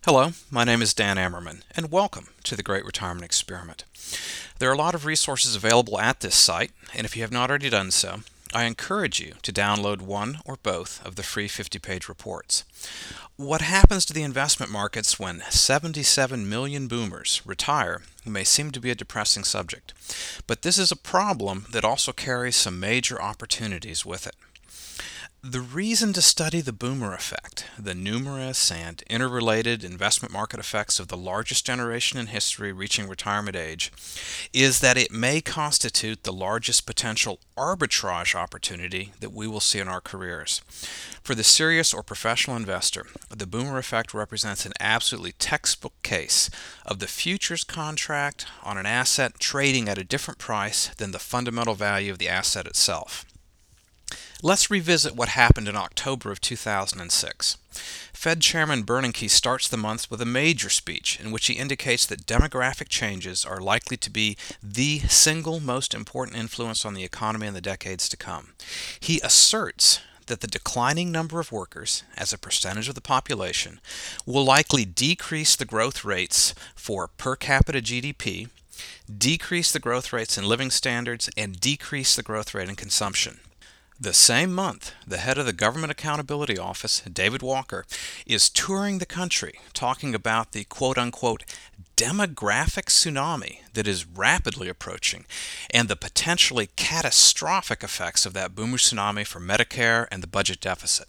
Hello, my name is Dan Ammerman, and welcome to the Great Retirement Experiment. There are a lot of resources available at this site, and if you have not already done so, I encourage you to download one or both of the free 50-page reports. What happens to the investment markets when 77 million boomers retire may seem to be a depressing subject, but this is a problem that also carries some major opportunities with it. The reason to study the boomer effect, the numerous and interrelated investment market effects of the largest generation in history reaching retirement age, is that it may constitute the largest potential arbitrage opportunity that we will see in our careers. For the serious or professional investor, the boomer effect represents an absolutely textbook case of the futures contract on an asset trading at a different price than the fundamental value of the asset itself. Let's revisit what happened in October of 2006. Fed Chairman Bernanke starts the month with a major speech in which he indicates that demographic changes are likely to be the single most important influence on the economy in the decades to come. He asserts that the declining number of workers as a percentage of the population will likely decrease the growth rates for per capita GDP, decrease the growth rates in living standards, and decrease the growth rate in consumption. The same month, the head of the Government Accountability Office, David Walker, is touring the country talking about the quote-unquote demographic tsunami that is rapidly approaching and the potentially catastrophic effects of that boomer tsunami for Medicare and the budget deficit.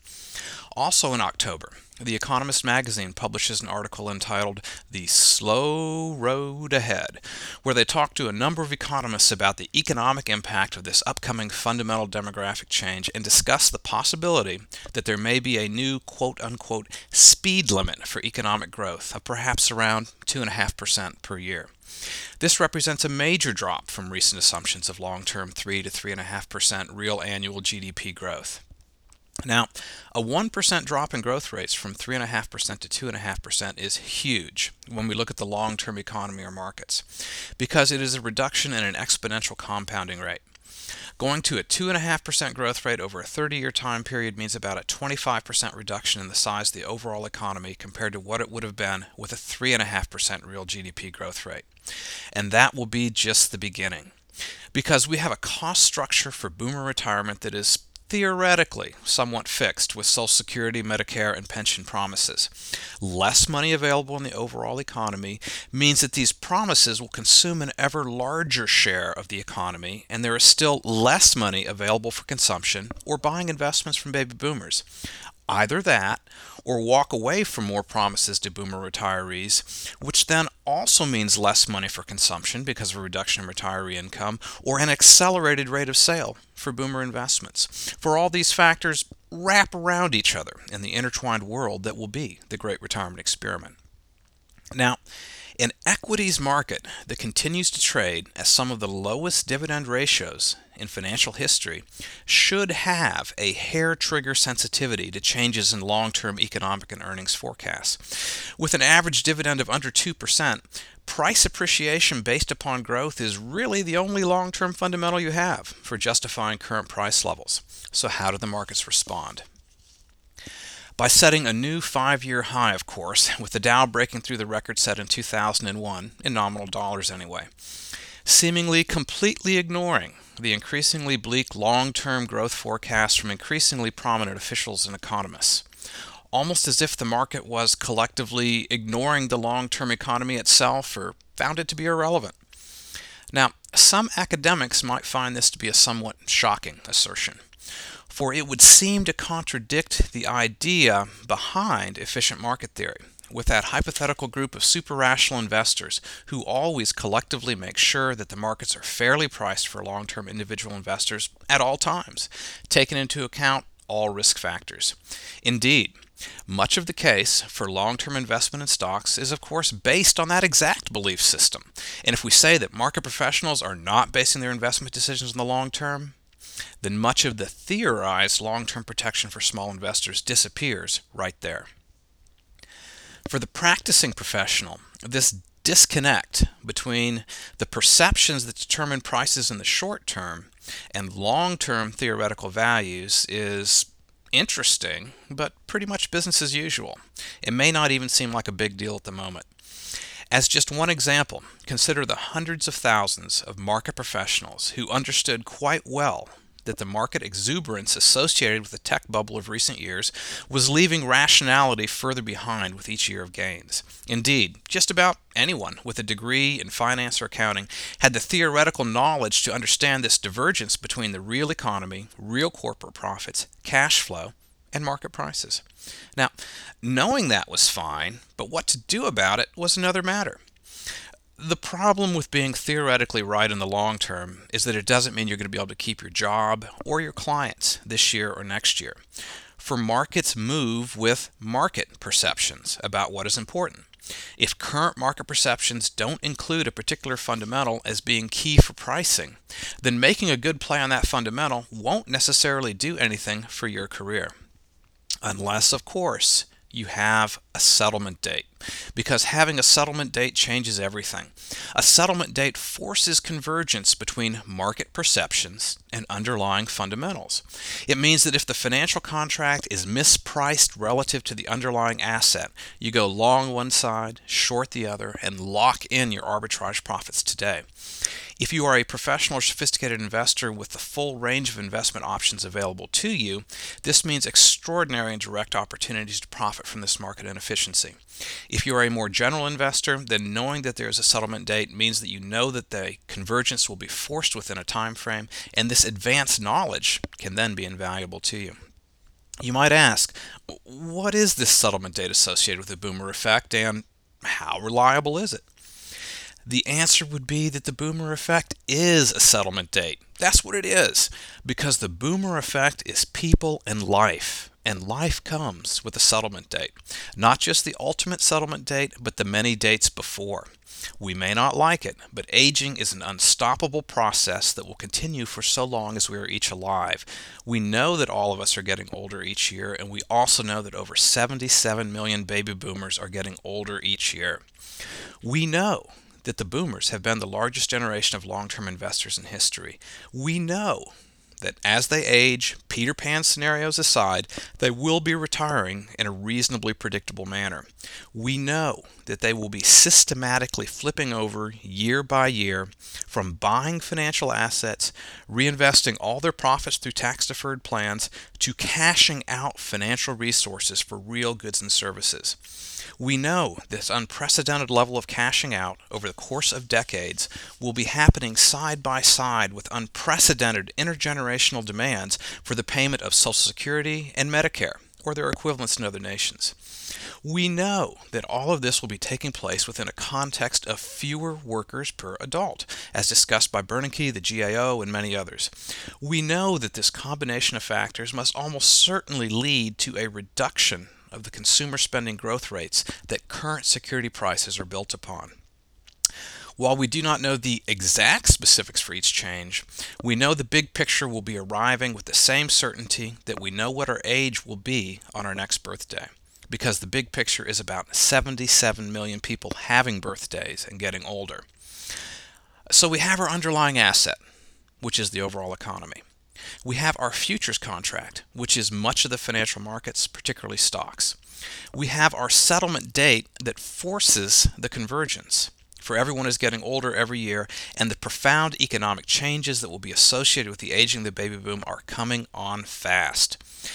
Also in October, The Economist magazine publishes an article entitled The Slow Road Ahead, where they talk to a number of economists about the economic impact of this upcoming fundamental demographic change and discuss the possibility that there may be a new quote-unquote speed limit for economic growth of perhaps around 2.5% per year. This represents a major drop from recent assumptions of long-term 3 to 3.5% real annual GDP growth. Now, a 1% drop in growth rates from 3.5% to 2.5% is huge when we look at the long-term economy or markets, because it is a reduction in an exponential compounding rate. Going to a 2.5% growth rate over a 30-year time period means about a 25% reduction in the size of the overall economy compared to what it would have been with a 3.5% real GDP growth rate. And that will be just the beginning, because we have a cost structure for boomer retirement that is theoretically somewhat fixed with Social Security, Medicare, and pension promises. Less money available in the overall economy means that these promises will consume an ever larger share of the economy, and there is still less money available for consumption or buying investments from baby boomers. Either that, or walk away from more promises to boomer retirees, which then also means less money for consumption because of a reduction in retiree income, or an accelerated rate of sale for boomer investments. For all these factors wrap around each other in the intertwined world that will be the Great Retirement Experiment. Now, an equities market that continues to trade at some of the lowest dividend ratios in financial history should have a hair trigger sensitivity to changes in long-term economic and earnings forecasts. With an average dividend of under 2%, price appreciation based upon growth is really the only long-term fundamental you have for justifying current price levels. So how do the markets respond? By setting a new 5-year high, of course, with the Dow breaking through the record set in 2001, in nominal dollars anyway, seemingly completely ignoring the increasingly bleak long-term growth forecasts from increasingly prominent officials and economists, almost as if the market was collectively ignoring the long-term economy itself or found it to be irrelevant. Now, some academics might find this to be a somewhat shocking assertion, for it would seem to contradict the idea behind efficient market theory, with that hypothetical group of super-rational investors who always collectively make sure that the markets are fairly priced for long-term individual investors at all times, taking into account all risk factors. Indeed, much of the case for long-term investment in stocks is, of course, based on that exact belief system. And if we say that market professionals are not basing their investment decisions on the long term, then much of the theorized long-term protection for small investors disappears right there. For the practicing professional, this disconnect between the perceptions that determine prices in the short term and long-term theoretical values is interesting, but pretty much business as usual. It may not even seem like a big deal at the moment. As just one example, consider the hundreds of thousands of market professionals who understood quite well that the market exuberance associated with the tech bubble of recent years was leaving rationality further behind with each year of gains. Indeed, just about anyone with a degree in finance or accounting had the theoretical knowledge to understand this divergence between the real economy, real corporate profits, cash flow, and market prices. Now, knowing that was fine, but what to do about it was another matter. The problem with being theoretically right in the long term is that it doesn't mean you're going to be able to keep your job or your clients this year or next year. For markets move with market perceptions about what is important. If current market perceptions don't include a particular fundamental as being key for pricing, then making a good play on that fundamental won't necessarily do anything for your career. Unless, of course, you have a settlement date, because having a settlement date changes everything. A settlement date forces convergence between market perceptions and underlying fundamentals. It means that if the financial contract is mispriced relative to the underlying asset, you go long one side, short the other, and lock in your arbitrage profits today. If you are a professional or sophisticated investor with the full range of investment options available to you, this means extraordinary and direct opportunities to profit from this market inefficiency. If you are a more general investor, then knowing that there is a settlement date means that you know that the convergence will be forced within a time frame, and this advanced knowledge can then be invaluable to you. You might ask, what is this settlement date associated with the boomer effect, and how reliable is it? The answer would be that the boomer effect is a settlement date. That's what it is, because the boomer effect is people and life comes with a settlement date. Not just the ultimate settlement date, but the many dates before. We may not like it, but aging is an unstoppable process that will continue for so long as we are each alive. We know that all of us are getting older each year, and we also know that over 77 million baby boomers are getting older each year. We know that the boomers have been the largest generation of long-term investors in history. We know that as they age, Peter Pan scenarios aside, they will be retiring in a reasonably predictable manner. We know that they will be systematically flipping over year by year from buying financial assets, reinvesting all their profits through tax-deferred plans, to cashing out financial resources for real goods and services. We know this unprecedented level of cashing out over the course of decades will be happening side by side with unprecedented intergenerational demands for the payment of Social Security and Medicare, or their equivalents in other nations. We know that all of this will be taking place within a context of fewer workers per adult, as discussed by Bernanke, the GAO, and many others. We know that this combination of factors must almost certainly lead to a reduction of the consumer spending growth rates that current security prices are built upon. While we do not know the exact specifics for each change, we know the big picture will be arriving with the same certainty that we know what our age will be on our next birthday, because the big picture is about 77 million people having birthdays and getting older. So we have our underlying asset, which is the overall economy. We have our futures contract, which is much of the financial markets, particularly stocks. We have our settlement date that forces the convergence, for everyone is getting older every year, and the profound economic changes that will be associated with the aging of the baby boom are coming on fast.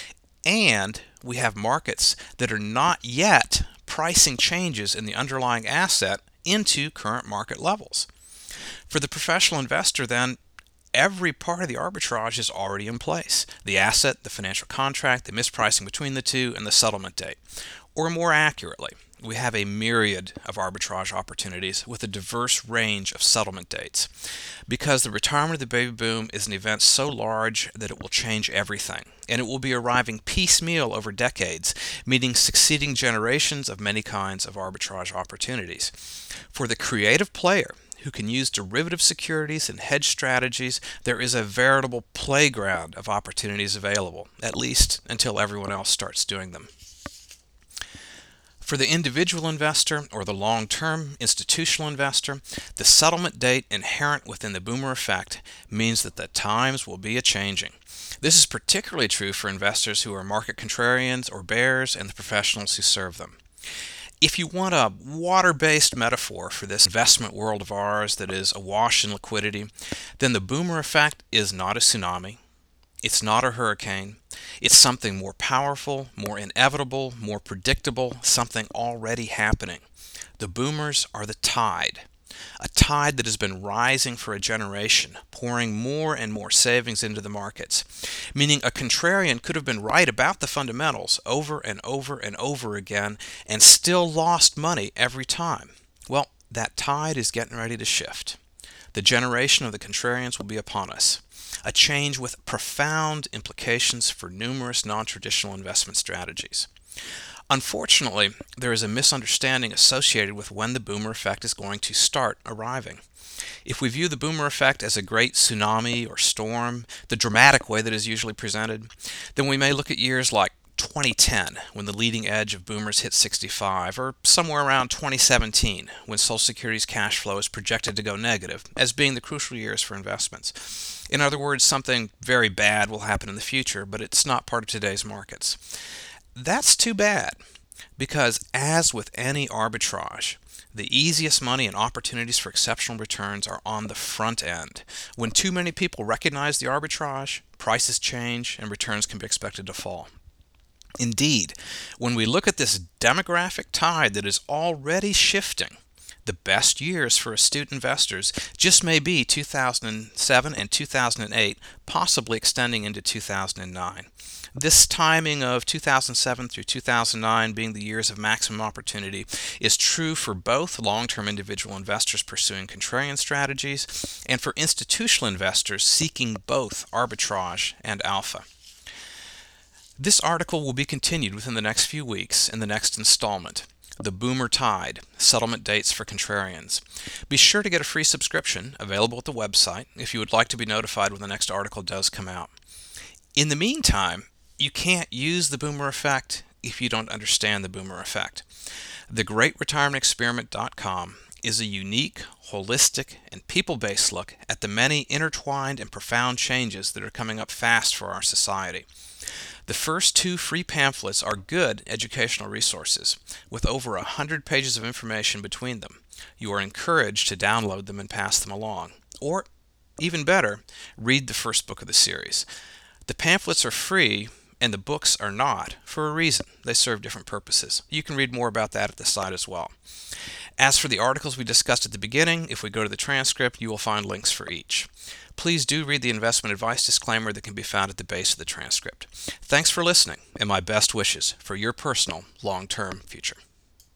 And we have markets that are not yet pricing changes in the underlying asset into current market levels. For the professional investor, then, every part of the arbitrage is already in place. The asset, the financial contract, the mispricing between the two, and the settlement date. Or more accurately, we have a myriad of arbitrage opportunities with a diverse range of settlement dates. Because the retirement of the baby boom is an event so large that it will change everything, and it will be arriving piecemeal over decades, meaning succeeding generations of many kinds of arbitrage opportunities. For the creative player, who can use derivative securities and hedge strategies, there is a veritable playground of opportunities available, at least until everyone else starts doing them. For the individual investor or the long-term institutional investor, the settlement date inherent within the boomer effect means that the times will be a-changing. This is particularly true for investors who are market contrarians or bears and the professionals who serve them. If you want a water-based metaphor for this investment world of ours that is awash in liquidity, then the boomer effect is not a tsunami. It's not a hurricane. It's something more powerful, more inevitable, more predictable, something already happening. The boomers are the tide, a tide that has been rising for a generation, pouring more and more savings into the markets, meaning a contrarian could have been right about the fundamentals over and over and over again and still lost money every time. Well, that tide is getting ready to shift. The generation of the contrarians will be upon us. A change with profound implications for numerous non-traditional investment strategies. Unfortunately, there is a misunderstanding associated with when the boomer effect is going to start arriving. If we view the boomer effect as a great tsunami or storm, the dramatic way that is usually presented, then we may look at years like 2010, when the leading edge of boomers hit 65, or somewhere around 2017, when Social Security's cash flow is projected to go negative, as being the crucial years for investments. In other words, something very bad will happen in the future, but it's not part of today's markets. That's too bad, because as with any arbitrage, the easiest money and opportunities for exceptional returns are on the front end. When too many people recognize the arbitrage, prices change and returns can be expected to fall. Indeed, when we look at this demographic tide that is already shifting, the best years for astute investors just may be 2007 and 2008, possibly extending into 2009. This timing of 2007 through 2009 being the years of maximum opportunity is true for both long-term individual investors pursuing contrarian strategies and for institutional investors seeking both arbitrage and alpha. This article will be continued within the next few weeks in the next installment, The Boomer Tide, Settlement Dates for Contrarians. Be sure to get a free subscription available at the website if you would like to be notified when the next article does come out. In the meantime, you can't use the boomer effect if you don't understand the boomer effect. TheGreatRetirementExperiment.com is a unique, holistic, and people-based look at the many intertwined and profound changes that are coming up fast for our society. The first 2 free pamphlets are good educational resources, with over 100 pages of information between them. You are encouraged to download them and pass them along. Or, even better, read the first book of the series. The pamphlets are free, and the books are not, for a reason. They serve different purposes. You can read more about that at the site as well. As for the articles we discussed at the beginning, if we go to the transcript, you will find links for each. Please do read the investment advice disclaimer that can be found at the base of the transcript. Thanks for listening, and my best wishes for your personal long-term future.